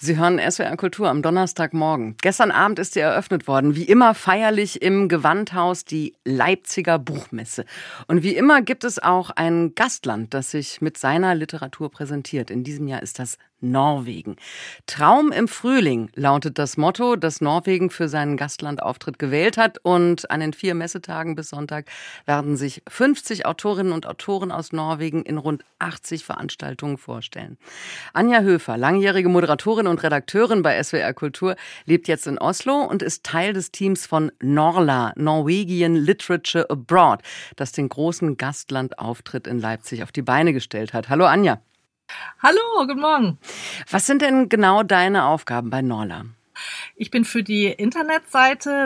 Sie hören SWR Kultur am Donnerstagmorgen. Gestern Abend ist sie eröffnet worden. Wie immer feierlich im Gewandhaus die Leipziger Buchmesse. Und wie immer gibt es auch ein Gastland, das sich mit seiner Literatur präsentiert. In diesem Jahr ist das Norwegen. Traum im Frühling lautet das Motto, das Norwegen für seinen Gastlandauftritt gewählt hat. Und an den 4 Messetagen bis Sonntag werden sich 50 Autorinnen und Autoren aus Norwegen in rund 80 Veranstaltungen vorstellen. Anja Höfer, langjährige Moderatorin und Redakteurin bei SWR Kultur, lebt jetzt in Oslo und ist Teil des Teams von Norla, Norwegian Literature Abroad, das den großen Gastlandauftritt in Leipzig auf die Beine gestellt hat. Hallo Anja. Hallo, guten Morgen. Was sind denn genau deine Aufgaben bei Norla? Ich bin für die Internetseite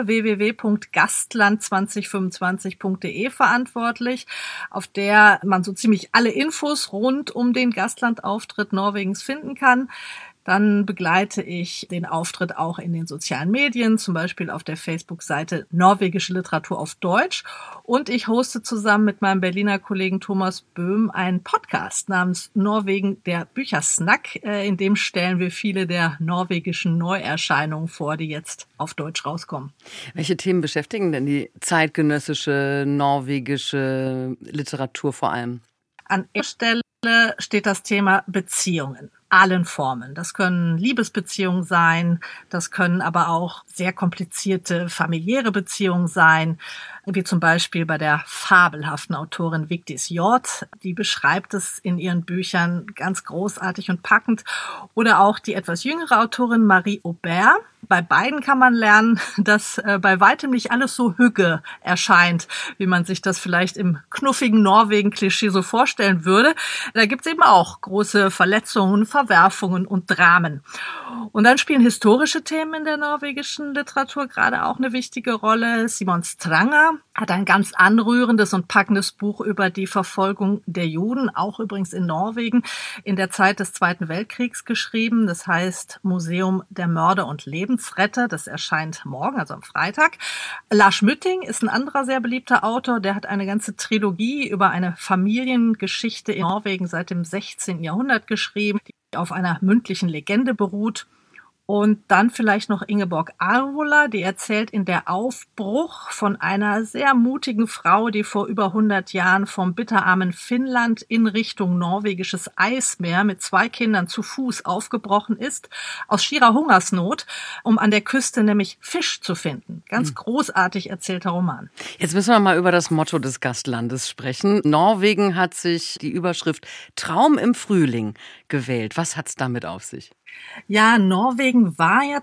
www.gastland2025.de verantwortlich, auf der man so ziemlich alle Infos rund um den Gastlandauftritt Norwegens finden kann. Dann begleite ich den Auftritt auch in den sozialen Medien, zum Beispiel auf der Facebook-Seite Norwegische Literatur auf Deutsch. Und ich hoste zusammen mit meinem Berliner Kollegen Thomas Böhm einen Podcast namens Norwegen, der Büchersnack. In dem stellen wir viele der norwegischen Neuerscheinungen vor, die jetzt auf Deutsch rauskommen. Welche Themen beschäftigen denn die zeitgenössische norwegische Literatur vor allem? An erster Stelle steht das Thema Beziehungen. Allen Formen. Das können Liebesbeziehungen sein, das können aber auch sehr komplizierte familiäre Beziehungen sein, wie zum Beispiel bei der fabelhaften Autorin Vigdis Hjorth. Die beschreibt es in ihren Büchern ganz großartig und packend. Oder auch die etwas jüngere Autorin Marie Aubert. Bei beiden kann man lernen, dass bei weitem nicht alles so hügge erscheint, wie man sich das vielleicht im knuffigen Norwegen-Klischee so vorstellen würde. Da gibt's eben auch große Verletzungen, Verwerfungen und Dramen. Und dann spielen historische Themen in der norwegischen Literatur gerade auch eine wichtige Rolle. Simon Stranger hat ein ganz anrührendes und packendes Buch über die Verfolgung der Juden, auch übrigens in Norwegen, in der Zeit des Zweiten Weltkriegs geschrieben. Das heißt Museum der Mörder und Lebensretter. Das erscheint morgen, also am Freitag. Lars Mytting ist ein anderer sehr beliebter Autor. Der hat eine ganze Trilogie über eine Familiengeschichte in Norwegen seit dem 16. Jahrhundert geschrieben, die auf einer mündlichen Legende beruht. Und dann vielleicht noch Ingeborg Arvola, die erzählt in Der Aufbruch von einer sehr mutigen Frau, die vor über 100 Jahren vom bitterarmen Finnland in Richtung norwegisches Eismeer mit 2 Kindern zu Fuß aufgebrochen ist, aus schierer Hungersnot, um an der Küste nämlich Fisch zu finden. Ganz großartig erzählter Roman. Jetzt müssen wir mal über das Motto des Gastlandes sprechen. Norwegen hat sich die Überschrift Traum im Frühling gewählt. Was hat's damit auf sich? Ja, Norwegen war ja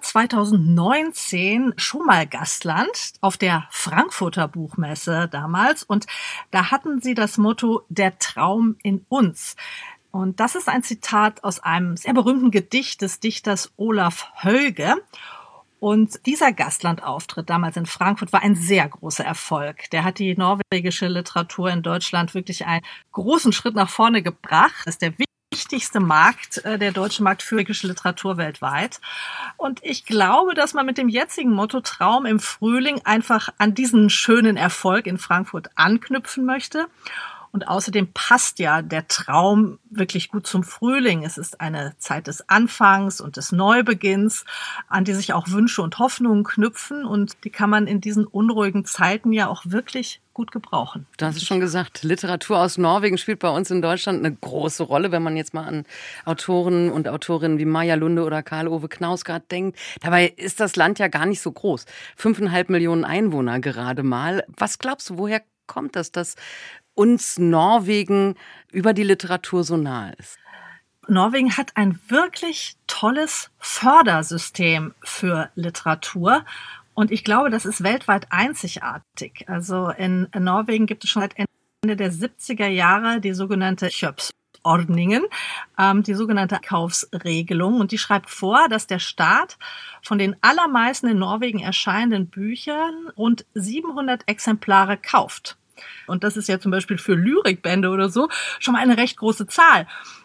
2019 schon mal Gastland auf der Frankfurter Buchmesse damals und da hatten sie das Motto Der Traum in uns. Und das ist ein Zitat aus einem sehr berühmten Gedicht des Dichters Olaf Hauge. Und dieser Gastlandauftritt damals in Frankfurt war ein sehr großer Erfolg. Der hat die norwegische Literatur in Deutschland wirklich einen großen Schritt nach vorne gebracht. Das ist der wichtigste Markt, der deutsche Markt für norwegische Literatur weltweit. Und ich glaube, dass man mit dem jetzigen Motto Traum im Frühling einfach an diesen schönen Erfolg in Frankfurt anknüpfen möchte. Und außerdem passt ja der Traum wirklich gut zum Frühling. Es ist eine Zeit des Anfangs und des Neubeginns, an die sich auch Wünsche und Hoffnungen knüpfen. Und die kann man in diesen unruhigen Zeiten ja auch wirklich gut gebrauchen. Du hast es schon gesagt, Literatur aus Norwegen spielt bei uns in Deutschland eine große Rolle, wenn man jetzt mal an Autoren und Autorinnen wie Maja Lunde oder Karl-Ove Knausgard denkt. Dabei ist das Land ja gar nicht so groß. 5,5 Millionen Einwohner gerade mal. Was glaubst du, woher kommt das, dass uns Norwegen über die Literatur so nahe ist? Norwegen hat ein wirklich tolles Fördersystem für Literatur. Und ich glaube, das ist weltweit einzigartig. Also in Norwegen gibt es schon seit Ende der 70er Jahre die sogenannte Kjøpsordningen, die sogenannte Kaufsregelung. Und die schreibt vor, dass der Staat von den allermeisten in Norwegen erscheinenden Büchern rund 700 Exemplare kauft. Und das ist ja zum Beispiel für Lyrikbände oder so schon mal eine recht große Zahl.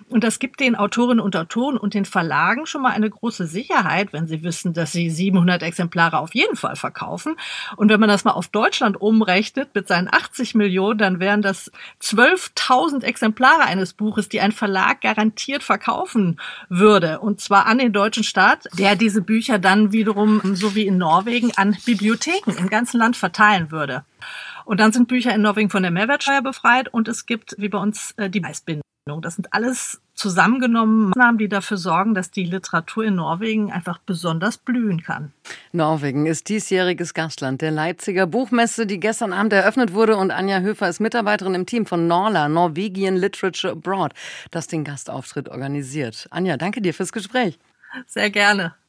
Und das gibt den Autorinnen und Autoren und den Verlagen schon mal eine große Sicherheit, wenn sie wissen, dass sie 700 Exemplare auf jeden Fall verkaufen. Und wenn man das mal auf Deutschland umrechnet mit seinen 80 Millionen, dann wären das 12.000 Exemplare eines Buches, die ein Verlag garantiert verkaufen würde. Und zwar an den deutschen Staat, der diese Bücher dann wiederum, so wie in Norwegen, an Bibliotheken im ganzen Land verteilen würde. Und dann sind Bücher in Norwegen von der Mehrwertsteuer befreit und es gibt, wie bei uns, die Preisbindung. Das sind alles zusammengenommen Maßnahmen, die dafür sorgen, dass die Literatur in Norwegen einfach besonders blühen kann. Norwegen ist diesjähriges Gastland der Leipziger Buchmesse, die gestern Abend eröffnet wurde. Und Anja Höfer ist Mitarbeiterin im Team von Norla, Norwegian Literature Abroad, das den Gastauftritt organisiert. Anja, danke dir fürs Gespräch. Sehr gerne.